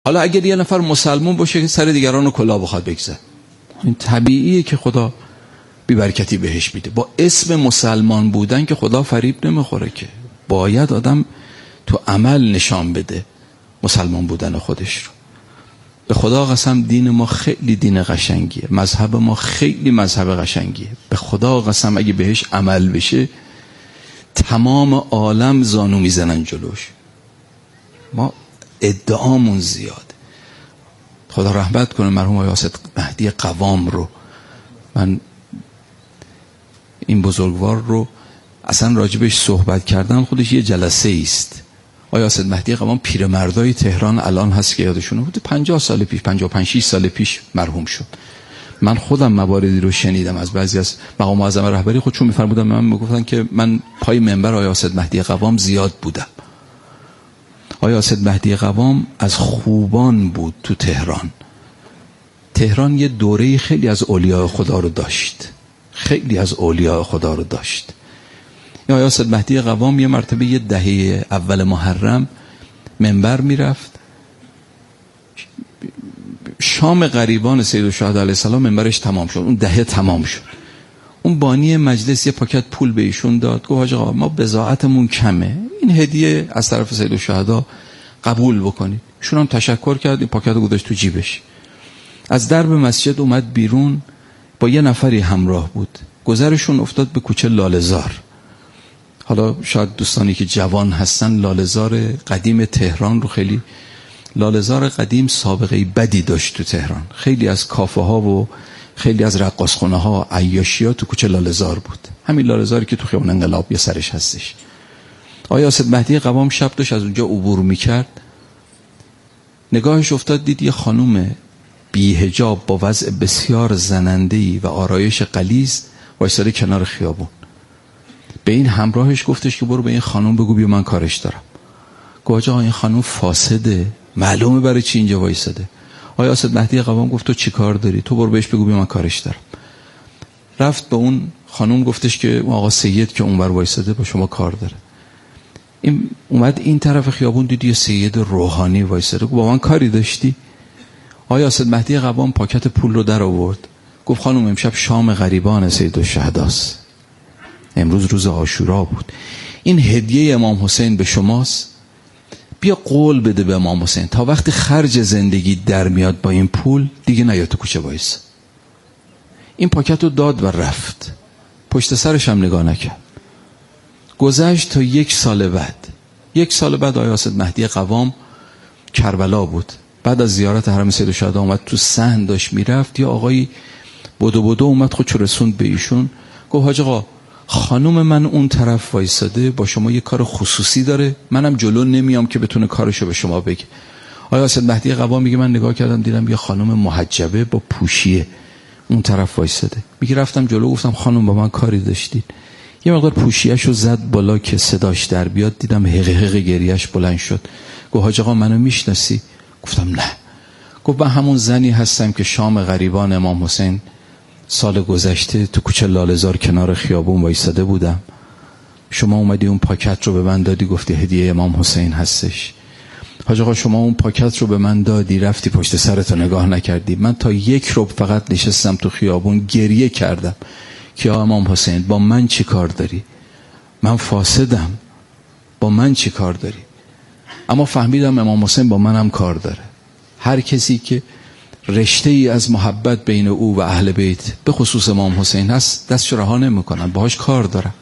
حالا اگر یه نفر مسلمان باشه که سر دیگران رو کلاه بخواد بگذاره، این طبیعیه که خدا بی‌برکتی بهش میده. با اسم مسلمان بودن که خدا فریب نمیخوره، که باید آدم تو عمل نشان بده مسلمان بودن خودش رو. به خدا قسم دین ما خیلی دین قشنگیه، مذهب ما خیلی مذهب قشنگیه. به خدا قسم اگه بهش عمل بشه تمام عالم زانو میزنن جلوش. ما ادعامون زیاده. خدا رحمت کنه مرحوم آقای اسد مهدی قوام رو. من این بزرگوار رو اصلا راجبش صحبت کردم خودش یه جلسه است. آقای اسد مهدی قوام پیرمردای تهران الان هست که یادشونه بود 50 سال پیش 55 سال پیش مرحوم شد. من خودم مواردی رو شنیدم از بعضی از مقام معظم رهبری خودشون میفرمودن، من میگفتن که من پای منبر آقای اسد مهدی قوام زیاد بودم. آقای اسد مهدی قوام از خوبان بود تو تهران. تهران یه دوره خیلی از اولیاء خدا رو داشت، خیلی از اولیاء خدا رو داشت. آقای اسد مهدی قوام یه مرتبه یه دهه اول محرم منبر میرفت، شام غریبان سید الشهدا علیه السلام منبرش تمام شد، اون دهه تمام شد. اون بانی مجلس یه پاکت پول به ایشون داد، گفت حاج آقا ما بضاعتمون کمه، این هدیه از طرف سید الشهدا قبول بکنید. ایشون هم تشکر کرد، این پاکت رو گذاشت تو جیبش. از درب مسجد اومد بیرون، با یه نفری همراه بود، گذرشون افتاد به کوچه لاله‌زار. حالا شاید دوستانی که جوان هستن لاله‌زار قدیم تهران رو خیلی، لاله‌زار قدیم سابقه بدی داشت تو تهران. خیلی از کافه ها و خیلی از رقاصخونه ها عیاشی ها تو کوچه لاله‌زار بود، همین لاله‌زاری که تو خیابون انقلاب یه سرش هستش. آقای اسد مهدی قوام شب داشت از اونجا عبور میکرد، نگاهش افتاد دید یه خانوم بی حجاب با وضع بسیار زننده‌ای و آرایش غلیظ وایساده کنار خیابون. به این همراهش گفتش که برو به این خانوم بگو بیا من کارش دارم. گفت آقا این خانوم فاسده، معلومه برای چی اینجا وایساده. آقای اسد مهدی قوام گفت تو چی کار داری؟ تو برو بهش بگو بیا من کارش دارم. رفت به اون خانوم گفتش که اون آقا سید که اونور وایساده با شما کار داره. این اومد این طرف خیابون دید یه سید روحانی وایساده، گفت با من کاری داشتی؟ آقای اسد مهدی قوام پاکت پول رو در آورد، گفت خانوم امشب شام غریبان سید الشهداست، امروز روز عاشورا بود، این هدیه امام حسین به شماست، بیا قول بده به امام حسین تا وقتی خرج زندگی در میاد با این پول دیگه نیا تو کوچه وایس. این پاکت رو داد و رفت، پشت سرش هم نگاه نکرد. گذشت تا یک سال بعد آقای اسد مهدی قوام کربلا بود، بعد از زیارت حرم سید الشهدا اومد تو صحن داشت میرفت، یا آقایی بدو اومد خودشو رسوند به ایشون، گفت حاج آقا خانوم من اون طرف وایساده با شما یه کار خصوصی داره، منم جلو نمیام که بتونه کارشو به شما بگه. آقای اسد مهدی قوام میگه من نگاه کردم دیدم یه خانم محجبه با پوشیه اون طرف وایساده. میگه رفتم جلو گفتم خانم با من کاری داشتید؟ یه مقدار پوشیه‌شو زد بالا که صداش در بیاد، دیدم حق گریه‌اش بلند شد. گفت حاج آقا منو میشناسی؟ گفتم نه. گفت من همون زنی هستم که شام غریبان امام حسین سال گذشته تو کوچه لاله‌زار کنار خیابون وایساده بودم، شما اومدی اون پاکت رو به من دادی گفتی هدیه امام حسین هستش. حاج آقا شما اون پاکت رو به من دادی رفتی پشت سرت نگاه نکردی، من تا یک ربع فقط نشستم تو خیابون گریه کردم که امام حسین با من چی کار داری؟ من فاسدم، با من چی کار داری؟ اما فهمیدم امام حسین با منم کار داره. هر کسی که رشته ای از محبت بین او و اهل بیت به خصوص امام حسین هست دستش رها نمی‌کنن، باهاش کار دارن.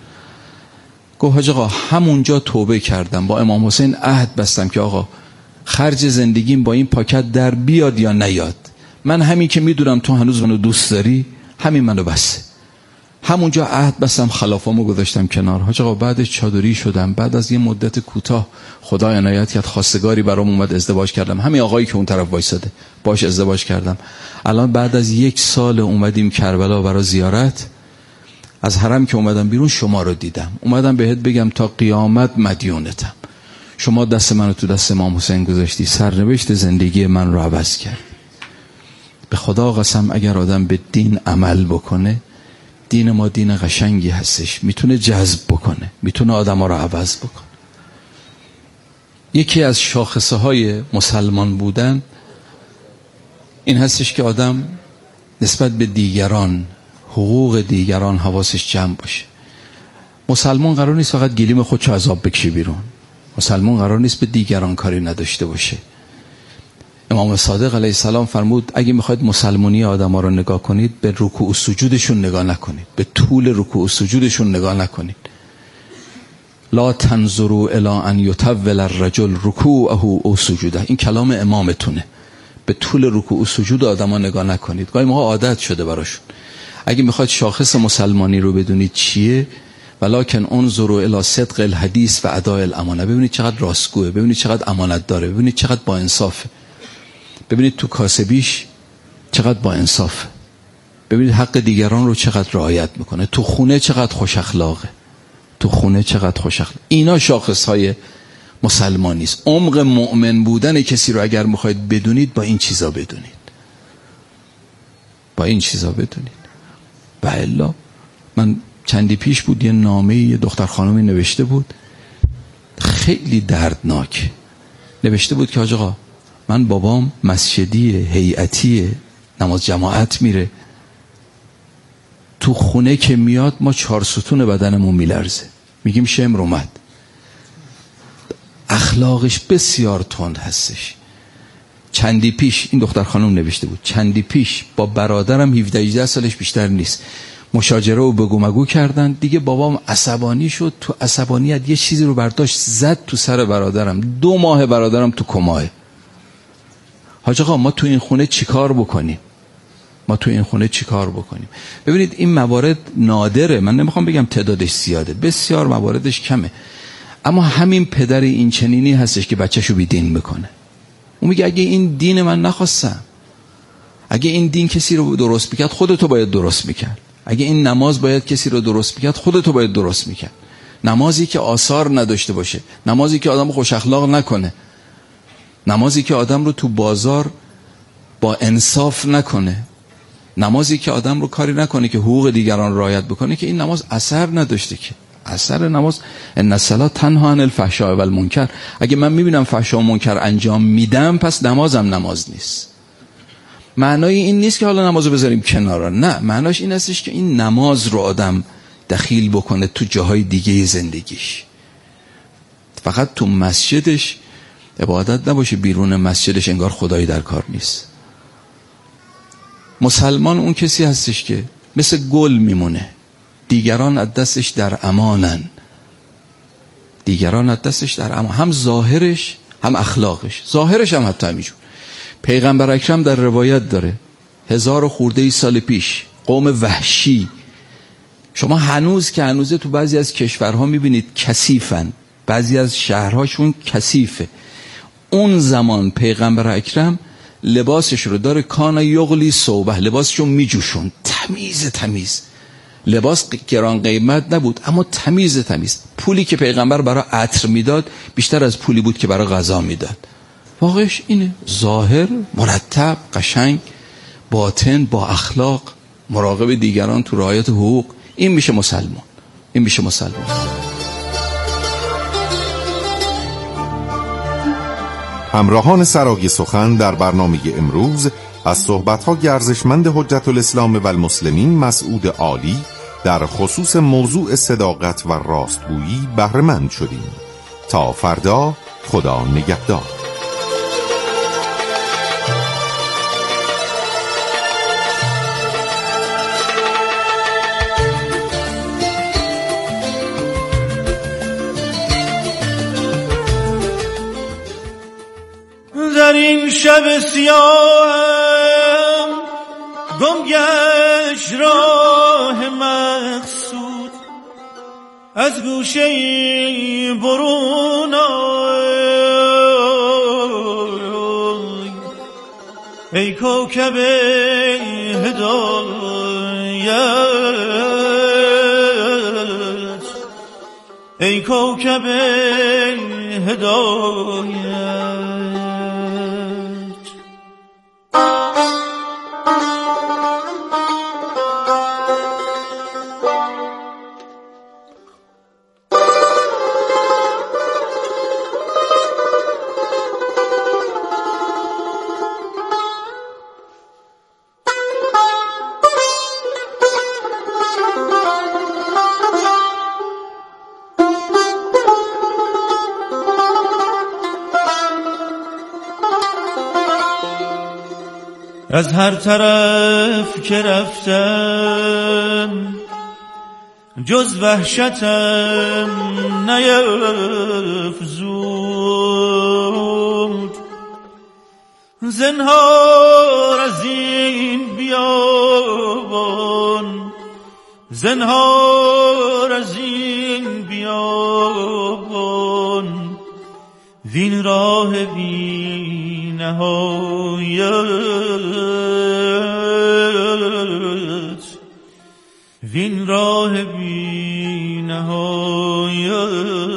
گفت حاج آقا همونجا توبه کردم، با امام حسین عهد بستم که آقا خرج زندگیم با این پاکت در بیاد یا نیاد، من همین که میدونم تو هنوز منو دوست داری همین منو بسه. همونجا عهد بستم، خلافامو گذاشتم کنار. حاج آقا بعدش چادری شدم، بعد از یه مدت کوتاه خدا عنایت کرد خواستگاری برام اومد، ازدواج کردم، همین آقایی که اون طرف وایساده باش ازدواج کردم. الان بعد از 1 سال اومدیم کربلا برای زیارت، از حرم که اومدم بیرون شما رو دیدم، اومدم بهت بگم تا قیامت مدیونتم، شما دست منو تو دست امام حسین گذاشتی، سرنوشت زندگی من رو عوض کرد. به خدا قسم اگر آدم به دین عمل بکنه، دین ما دین قشنگی هستش، میتونه جذب بکنه، میتونه آدم ها رو عوض بکنه. یکی از شاخصه های مسلمان بودن این هستش که آدم نسبت به دیگران، حقوق دیگران حواسش جمع باشه. مسلمان قرار نیست فقط گلیم خودشو عذاب بکشه بیرون. مسلمان قرار نیست به دیگران کاری نداشته باشه. امام صادق علیه السلام فرمود اگه میخواید مسلمانی آدم‌ها رو نگاه کنید، به رکوع و سجودشون نگاه نکنید، به طول رکوع و سجودشون نگاه نکنید. لا تنظروا الی ان یطول الرجل رکوعه او سجوده. این کلام امامتونه. به طول رکوع و سجود آدم‌ها نگاه نکنید. گاهی موقع عادت شده براشون. اگه میخواید شاخص مسلمانی رو بدونید چیه، ولکن انظروا الی صدق الحدیث و اداء الامانه. ببینید چقدر راستگوئه، ببینید چقدر امانت داره، ببینید چقدر با انصافه، ببینید تو کاسبیش چقدر با انصافه، ببینید حق دیگران رو چقدر رعایت میکنه، تو خونه چقدر خوش اخلاقه، تو خونه چقدر خوش اخلاقه. اینا شاخصهای مسلمانی است. عمق مؤمن بودن کسی رو اگر میخواید بدونید، با این چیزا بدونید، با این چیزا بدونید. و الا من چندی پیش بود یه نامه یه دختر خانمی نوشته بود، خیلی دردناک نوشته بود که آقا من بابام مسجدیه، هیئتیه، نماز جماعت میره، تو خونه که میاد ما 4 ستون بدنمون میلرزه، میگیم شمر اومد. اخلاقش بسیار تند هستش. چندی پیش این دختر خانم نوشته بود، چندی پیش با برادرم 17-18 سالش بیشتر نیست مشاجره و بگو مگو کردن، دیگه بابام عصبانی شد، تو عصبانیت یه چیزی رو برداشت زد تو سر برادرم، 2 ماه برادرم تو کماه. حاج آقا ما تو این خونه چیکار بکنیم؟ ما تو این خونه چیکار بکنیم؟ ببینید این موارد نادره، من نمیخوام بگم تعدادش زیاده، بسیار مواردش کمه، اما همین پدر این چنینی هستش که بچه‌شو بیدین میکنه. اون میگه اگه این دین من نخواستم، اگه این دین کسی رو درست میکرد خودتو باید درست میکرد، اگه این نماز باید کسی رو درست میکرد خودتو باید درست میکرد. نمازی که آثار نداشته باشه، نمازی که آدم خوش اخلاق نکنه، نمازی که آدم رو تو بازار با انصاف نکنه، نمازی که آدم رو کاری نکنه که حقوق دیگران رعایت بکنه، که این نماز اثر نداشته. که اثر نماز ان الصلاة تنهی عن الفحشاء و المنکر. اگه من میبینم فحشا و منکر انجام میدم، پس نمازم نماز نیست. معنای این نیست که حالا نمازو بذاریم کنار، نه، معناش این هستش که این نماز رو آدم دخیل بکنه تو جاهای دیگه زندگیش، فقط تو مسجدش عبادت نباشه، بیرون مسجدش انگار خدایی در کار نیست. مسلمان اون کسی هستش که مثل گل میمونه، دیگران از دستش در امانن، دیگران از دستش در امان، هم ظاهرش هم اخلاقش، ظاهرش هم حتی همینجور. پیغمبر اکرم در روایت داره 1000 خورده سال پیش قوم وحشی، شما هنوز که هنوزه تو بعضی از کشورها میبینید کثیفن، بعضی از شهرهاشون کثیفه. اون زمان پیغمبر اکرم لباسش رو داره، کان یغلی صوبه، لباسشو میجوشون، تمیز، لباس گران قیمت نبود اما تمیز. پولی که پیغمبر برای عطر میداد بیشتر از پولی بود که برای غذا میداد. واقعش اینه، ظاهر مرتب قشنگ، باطن با اخلاق، مراقب دیگران تو رعایت حقوق. این میشه مسلمان، این میشه مسلمان. همراهان سرای سخن در برنامه امروز از صحبت‌های ارزشمند حجت الاسلام و المسلمین مسعود عالی در خصوص موضوع صداقت و راستگویی بهره مند شدیم. تا فردا، خدا نگهدار. در این شب سیاهم گم گشت راه مقصود، از گوشه برون آی ای کوکب هدایت، ای کوکب هدایت. از هر طرف که رفتم جز وحشتم نیفزود. زنهار از این بیابان، زنهار از این بیابان، وین راه بی نهایت، وین راه بی نهایت.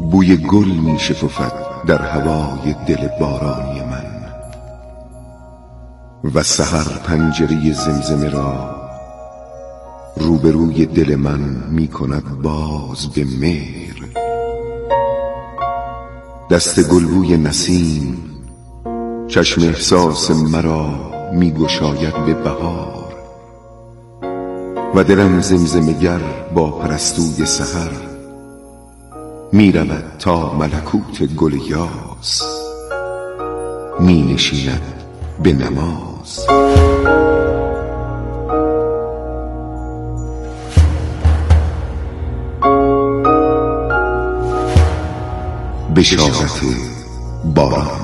بوی گل می شکفد در هوای دل بارانی من و سحر پنجره زمزمه را روبروی دل من می کند باز به مهر. دست گلبوی نسیم چشم احساس مرا می گشاید به بهار و دلم زمزمه‌گر با پرستوی سحر می رود تا ملکوت گل یاس می نشیند به نماز. بشارت باران.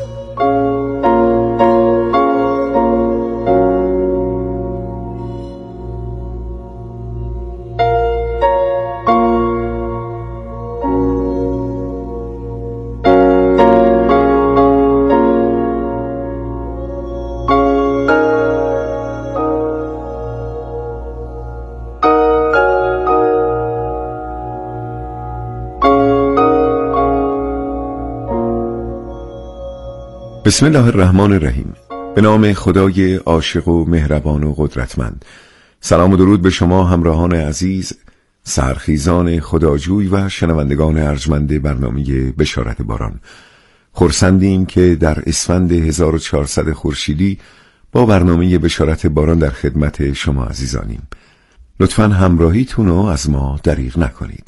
بسم الله الرحمن الرحیم. به نام خدای عاشق و مهربان و قدرتمند. سلام و درود به شما همراهان عزیز، سرخیزان خداجوی و شنوندگان ارجمند برنامه بشارت باران. خرسندیم که در اسفند 1400 خورشیدی با برنامه بشارت باران در خدمت شما عزیزانیم. لطفاً همراهیتون رو از ما دریغ نکنید.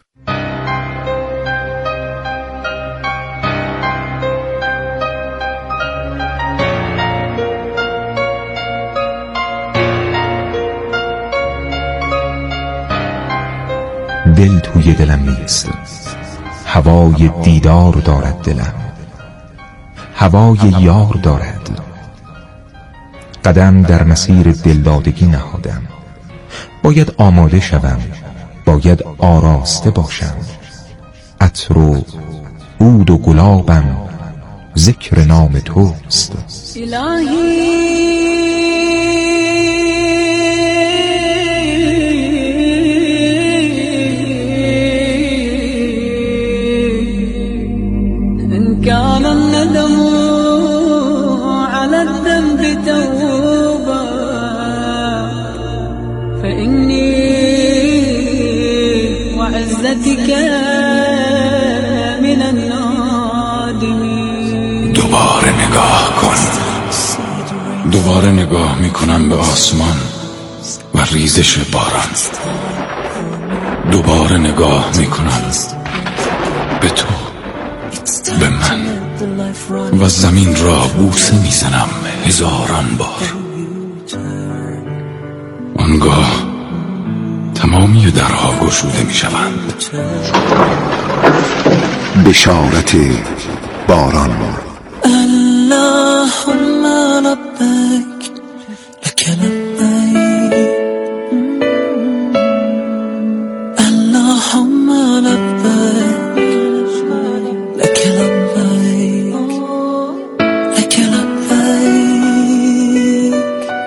دل توی دلم نیست، هوای دیدار دارد دلم، هوای یار دارد. قدم در مسیر دلدادگی نهادم، باید آماده شوم، باید آراسته باشم. عطر و عود و گلابم ذکر نام توست. الهی كان الندم على الذنب توبة فإني وعزتك من النادمين. دوباره نگاه کن. دوباره نگاه میکنم به آسمان و ریزش باران. دوباره نگاه میکنم به تو، به من، و زمین را بوسه میزنم هزاران بار. آنگاه تمامی درها گشوده میشوند. بشارت باران. اللهم لبیک لک لبیک، اللهم لبیک لك لبيك لك لبيك.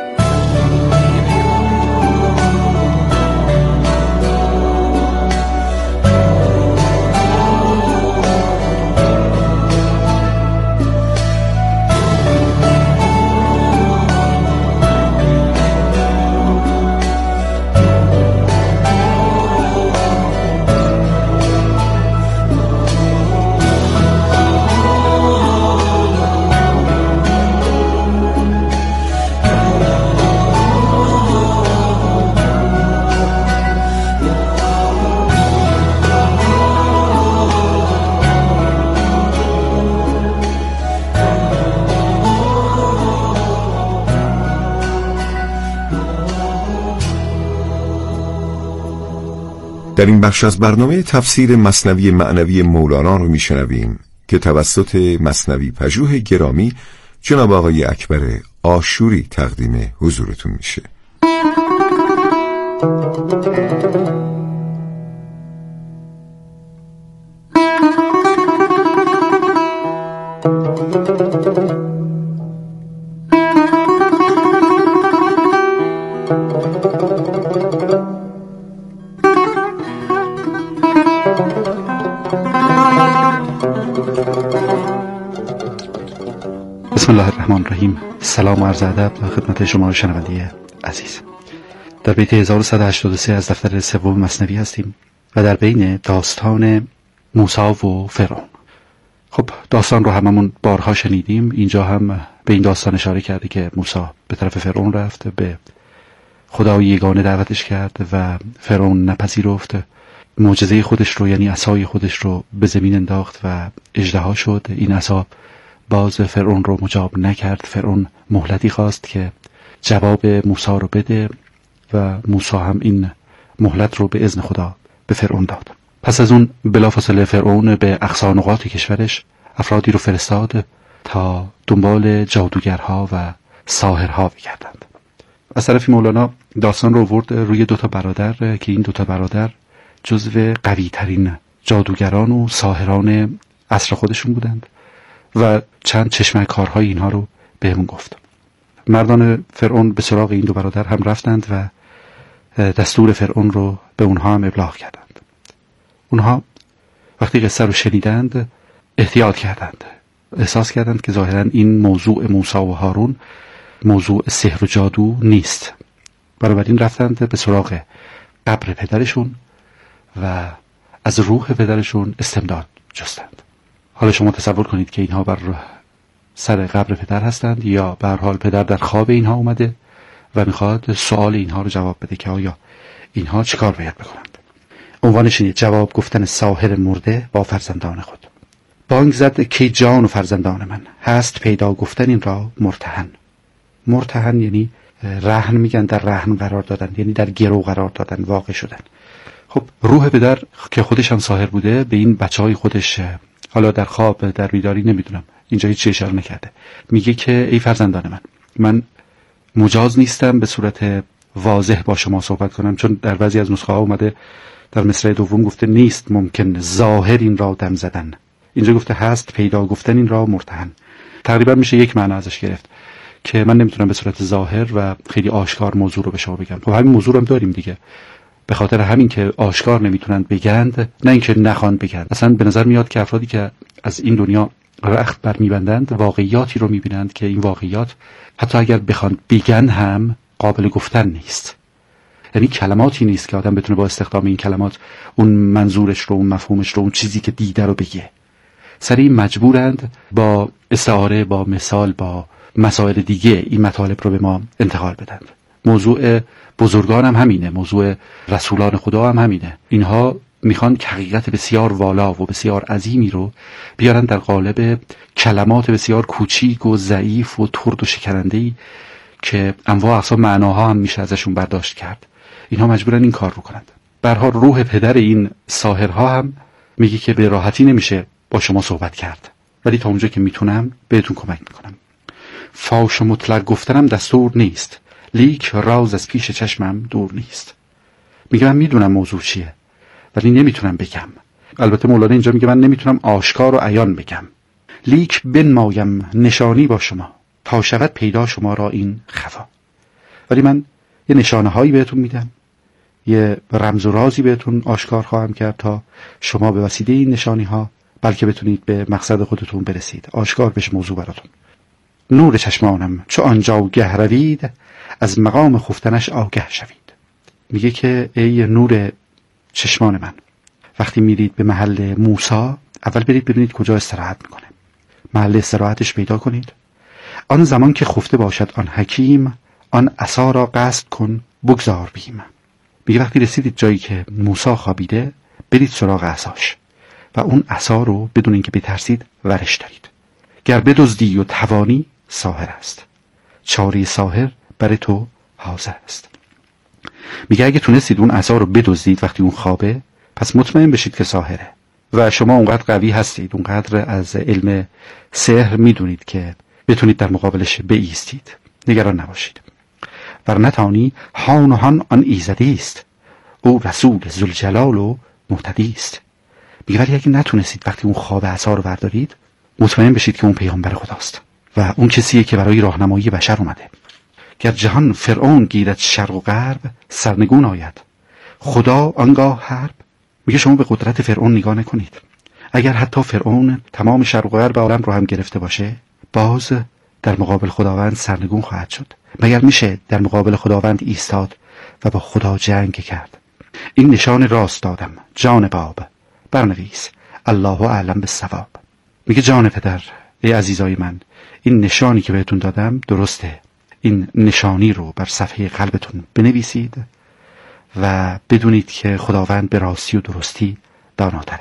در این بخش از برنامه تفسیر مثنوی معنوی مولانا رو میشنویم که توسط مثنوی پژوه گرامی جناب آقای اکبر آشوری تقدیم حضورتون میشه. الرحمن الرحیم. سلام و عرض ادب خدمت شما شنونده عزیز. در بیت 1183 از دفتر سوم مثنوی هستیم و در بین داستان موسی و فرعون. خب داستان رو هممون بارها شنیدیم. اینجا هم به این داستان اشاره کرده که موسی به طرف فرعون رفت، به خدای یگانه دعوتش کرد و فرعون نپذیرفت. معجزه خودش رو یعنی عصای خودش رو به زمین انداخت و اژدها شد. این عصا باز فرعون رو مجاب نکرد. فرعون مهلتی خواست که جواب موسی رو بده و موسی هم این مهلت رو به اذن خدا به فرعون داد. پس از اون بلافاصله فرعون به اقصا نقاط کشورش افرادی رو فرستاد تا دنبال جادوگرها و ساحرها بگردند. از طرفی مولانا داستان رو آورد روی دوتا برادر که این دوتا برادر جزو قوی ترین جادوگران و ساحران عصر خودشون بودند و چند چشمه کارهای اینها رو بهمون گفت. مردان فرعون به سراغ این دو برادر هم رفتند و دستور فرعون رو به اونها هم ابلاغ کردند. اونها وقتی قصه رو شنیدند احتیاط کردند. احساس کردند که ظاهراً این موضوع موسی و هارون موضوع سحر و جادو نیست. بنابراین رفتند به سراغ قبر پدرشون و از روح پدرشون استمداد جستند. حالا شما تصور کنید که اینها بر سر قبر پدر هستند یا به هر حال پدر در خواب اینها اومده و میخواد سوال اینها رو جواب بده که آیا اینها چیکار باید بکنند. عنوانش اینه: جواب گفتن ساحر مرده با فرزندان خود. بانگ زد که جان و فرزندان من، هست پیدا گفتن این را مرتهن. مرتهن یعنی رهن، میگن در رهن قرار دادن، یعنی در گرو قرار دادن، واقع شدن. خب روح پدر که خودش هم ساحر بوده به این بچهای خودش، حالا در خواب در بیداری نمیدونم، اینجا هیچ اشاره نکرده، میگه که ای فرزندان من مجاز نیستم به صورت واضح با شما صحبت کنم، چون در بعضی از نسخه ها اومده در مصرع دوم گفته نیست ممکن ظاهر این را دم زدن. اینجا گفته هست پیدا گفتن این را مرتهن. تقریبا میشه یک معنا ازش گرفت که من نمیتونم به صورت ظاهر و خیلی آشکار موضوع رو به شما بگم. خب همین موضوع رو هم داریم دیگه. به خاطر همین که آشکار نمیتونن بگند، نه اینکه نخوان بگند. اصلا به نظر میاد که افرادی که از این دنیا رخت بر میبندند واقعیاتی رو میبینند که این واقعیات حتی اگر بخوان بگن هم قابل گفتن نیست. یعنی کلماتی نیست که آدم بتونه با استخدام این کلمات اون منظورش رو، اون مفهومش رو، اون چیزی که دیده رو بگه. سریع مجبورند با استعاره، با مثال، با مسائل دیگه این مطالب رو به ما انتقال بدند. موضوع بزرگان هم همینه، موضوع رسولان خدا هم همینه. اینها میخوان که حقیقت بسیار والا و بسیار عظیمی رو بیارن در قالب کلمات بسیار کوچیک و ضعیف و ترد و شکننده‌ای که انواع اقسام معناها هم میشه ازشون برداشت کرد. اینها مجبورن این کار رو کنند. به هر حال روح پدر این ساحرها هم میگه که به راحتی نمیشه با شما صحبت کرد، ولی تا اونجا که میتونم بهتون کمک میکنم. فاش مطلق گفتنم دستور نیست، لیک راز از پیش چشمم دور نیست. میگه من میدونم موضوع چیه ولی نمیتونم بگم. البته مولانا اینجا میگه من نمیتونم آشکار و عیان بگم، لیک بنمایم نشانی با شما تا شود پیدا شما را این خفا. ولی من یه نشانه هایی بهتون میدم، یه رمز و رازی بهتون آشکار خواهم کرد تا شما به وسیله این نشانی ها بلکه بتونید به مقصد خودتون برسید، آشکار بشه موضوع براتون. نور چشمانم چو آنجا گه روید، از مقام خفتنش آگه شوید. میگه که ای نور چشمان من، وقتی میرید به محل موسی اول برید ببینید کجا استراحت میکنه، محل استراحتش پیدا کنید. آن زمان که خفته باشد آن حکیم، آن عصا را قصد کن بگذار بیم. میگه وقتی رسیدید جایی که موسی خوابیده برید سراغ عصاش و اون عصا رو بدون اینکه بترسید ورش دارید. گر بدزدی و توانی ساحر است، چاره ساحر بر تو حاضر است. میگه اگه تونستید اون عصا رو بدزدید وقتی اون خوابه، پس مطمئن بشید که ساحره و شما اونقدر قوی هستید، اونقدر از علم سحر میدونید که بتونید در مقابلش بایستید. نگران نباشید. ور نتانی هان و هان آن ایزدی است، او رسول ذوالجلال و مهتدی است. میگه ولی اگه نتونستید وقتی اون خواب عصا رو بردارید، مطمئن بشید که اون پیامبر خداست و اون کسیه که برای راهنمایی بشر اومده. گر جهان فرعون گیرد شرق و غرب، سرنگون آید خدا آنگاه حرب. میگه شما به قدرت فرعون نگاه نکنید. اگر حتی فرعون تمام شرق و غرب عالم رو هم گرفته باشه، باز در مقابل خداوند سرنگون خواهد شد؟ مگر میشه در مقابل خداوند ایستاد و با خدا جنگ کرد؟ این نشان راست دادم جان باب، برنویس الله اعلم بالصواب. میگه جان پدر، ای عزیزای من، این نشانی که بهتون دادم درسته. این نشانی رو بر صفحه قلبتون بنویسید و بدونید که خداوند به راستی و درستی داناتره.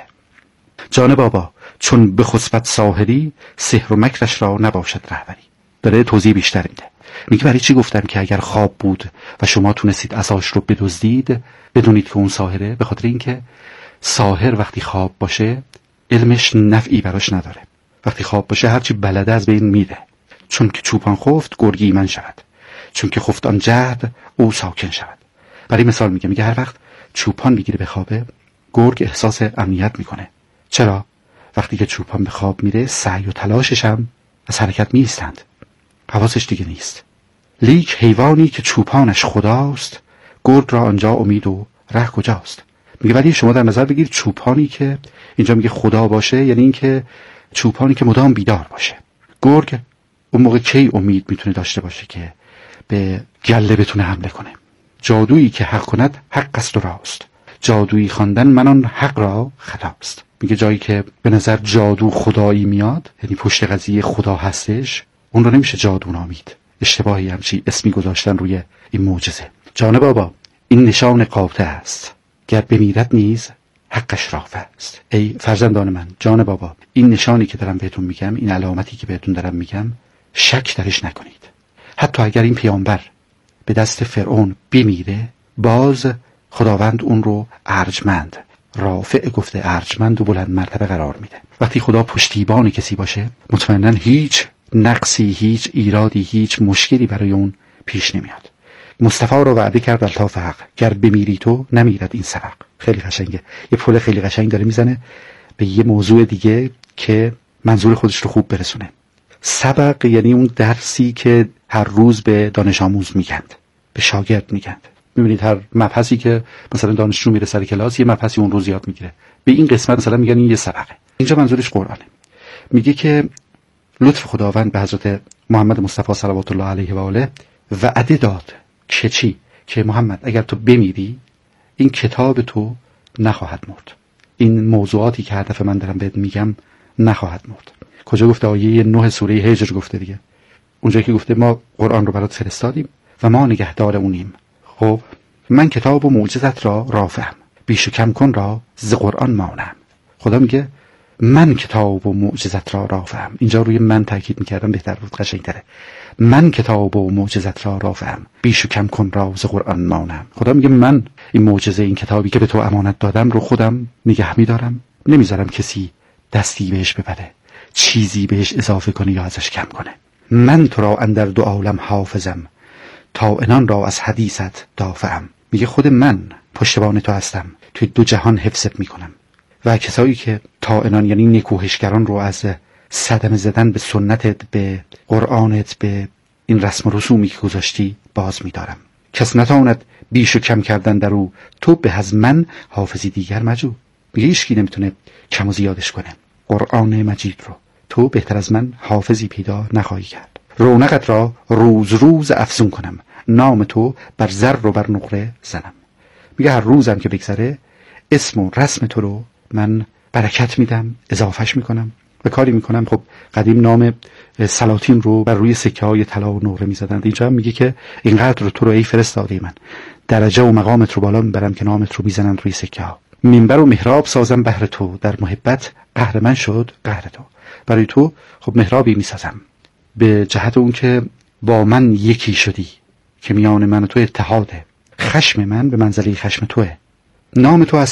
جان بابا، چون به خسبت ساحری، سحر و مکرش را نباشد رهبری. داره توضیح بیشتر میده. میگه برای چی گفتم که اگر خواب بود و شما تونستید عصاش رو بدزدید، بدونید که اون ساحره؟ به خاطر اینکه ساحر وقتی خواب باشه علمش نفعی براش نداره. وقتی خواب باشه هرچی بلده از بین میره. چون که چوپان خفت گرگی ایمن شود، چون که خفت آن جهد او ساکن شود. برای مثال میگه هر وقت چوپان بگیره به خوابه، گرگ احساس امنیت میکنه. چرا؟ وقتی که چوپان به خواب میره سعی و تلاشش هم از حرکت میستند، حواسش دیگه نیست. لیک حیوانی که چوپانش خداست، گرگ را آنجا امید و ره کجاست؟ میگه ولی شما در نظر بگیرید چوپانی که اینجا میگه خدا باشه، یعنی این که چوپانی که مدام بیدار باشه. گرگ اون موقع کی امید میتونه داشته باشه که به گله بتونه حمله کنه؟ جادویی که حق کند حق است و راست، جادویی خواندن منان حق را خطاست. میگه جایی که به نظر جادو خدایی میاد، یعنی پشت قضیه خدا هستش، اون رو نمیشه جادو نامید. اشتباهی همچی اسمی گذاشتن روی این معجزه. جان بابا، این نشان قاطع است، گر بمیرد نیز حقش رافع است. ای فرزندان من، جان بابا، این نشانی که دارم بهتون میگم، این علامتی که بهتون دارم میگم، شک درش نکنید. حتی اگر این پیامبر به دست فرعون بمیره، باز خداوند اون رو ارجمند، رافع گفته ارجمند و بلند مرتبه قرار میده. وقتی خدا پشتیبان کسی باشه، مطمئنا هیچ نقصی، هیچ ایرادی، هیچ مشکلی برای اون پیش نمیاد. مصطفی رو وعده کرد الطاف حق، گر بمیری تو نمیرد این سبق. خیلی قشنگه، یه پل خیلی قشنگ داره میزنه به یه موضوع دیگه که منظور خودش رو خوب برسونه. سبق یعنی اون درسی که هر روز به دانش آموز میگند، به شاگرد میگند. میبینید هر مبحثی که مثلا دانشجو میره سر کلاس، یه مبحثی اون روز یاد میگیره، به این قسمت مثلا میگن این یه سبقه. اینجا منظورش قرآنه. میگه که لطف خداوند به حضرت محمد مصطفی صلوات الله علیه و آله وعده داد که چی؟ که محمد اگر تو بمیری، این کتاب تو نخواهد مرد. این موضوعاتی که هدف من دارم بهت میگم نخواهد مرد. کجا گفته؟ آیه 9 سوره هجر گفته دیگه. اونجایی که گفته ما قرآن رو برات فرستادیم و ما نگهدار اونیم. خب من کتاب و معجزت را رافعم، بیش و کم کن را ز قرآن مانم. خدا میگه من کتاب و معجزت را رافعم. اینجا روی من تاکید میکردم، بهتر بود، قشنگ‌تره. من کتاب و معجزت را رافعم، بیش و کم کن را ز قرآن مانم. خدا میگه من این معجزه، این کتابی که به تو امانت دادم رو خودم نگه میدارم، نمیذارم کسی دستی بهش ببره، چیزی بهش اضافه کنه یا ازش کم کنه. من تو را اندر دو عالم حافظم، تا انان را از حدیثت دافعم. میگه خود من پشتبان تو هستم، توی دو جهان حفظت میکنم. و کسایی که تا انان یعنی نکوهشگران رو از صدمه زدن به سنتت، به قرآنت، به این رسم و رسومی که گذاشتی باز میدارم. کس نتواند بیش و کم کردن در او، تو به از من حافظی دیگر مجو. میگه هیچکی نمیتونه کم و زیادش کنه قرآن مجید رو. تو بهتر از من حافظی پیدا نخواهی کرد. رونقت را روز روز افزون کنم، نام تو بر زر و بر نقره زنم. میگه هر روزم که بگذره اسم و رسم تو رو من برکت میدم، اضافهش میکنم و کاری میکنم. خب قدیم نام سلاطین رو بر روی سکه های طلا و نقره میزدند. اینجا هم میگه که اینقدر رو تو رو ای فرستاده من، درجه و مقامت رو بالا میبرم که نامت رو میزنند روی سکه ها. منبر و محراب سازم بهر تو، در محبت قهر من شد قهر تو. برای تو خب محرابی میسازم به جهت اون که با من یکی شدی، که میان من و تو اتحاده. خشم من به منزله خشم توه. نام تو